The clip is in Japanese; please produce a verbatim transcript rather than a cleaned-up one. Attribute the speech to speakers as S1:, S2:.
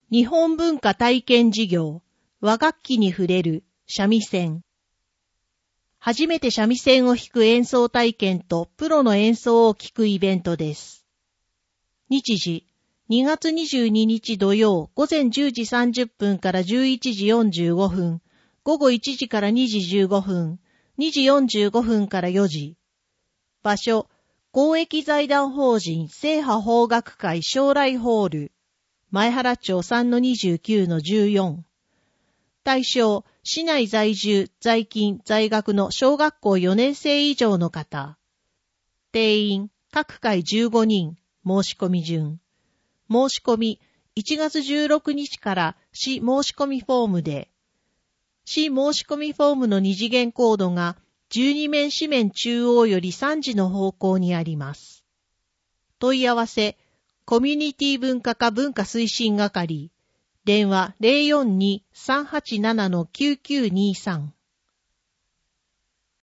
S1: 日本文化体験事業、和楽器に触れる三味線。初めて三味線を弾く演奏体験とプロの演奏を聴くイベントです。日時、にがつにじゅうににち土曜午前じゅうじさんじゅっぷんからじゅういちじよんじゅうごふん、午後いちじからにじじゅうごふん、にじよんじゅうごふんからよじ。場所、公益財団法人聖波邦楽会将来ホール、前原町 さんのにじゅうきゅうのじゅうよん。対象、市内在住、在勤、在学の小学校よねん生以上の方。定員、各回じゅうごにん、申し込み順。申し込み、いちがつじゅうろくにちから市申し込みフォームで、市申し込みフォームの二次元コードがじゅうにめん紙面中央よりさんじの方向にあります。問い合わせ、コミュニティ文化課文化推進係、電話 ゼロよんに さんはちなな きゅうきゅうにさん。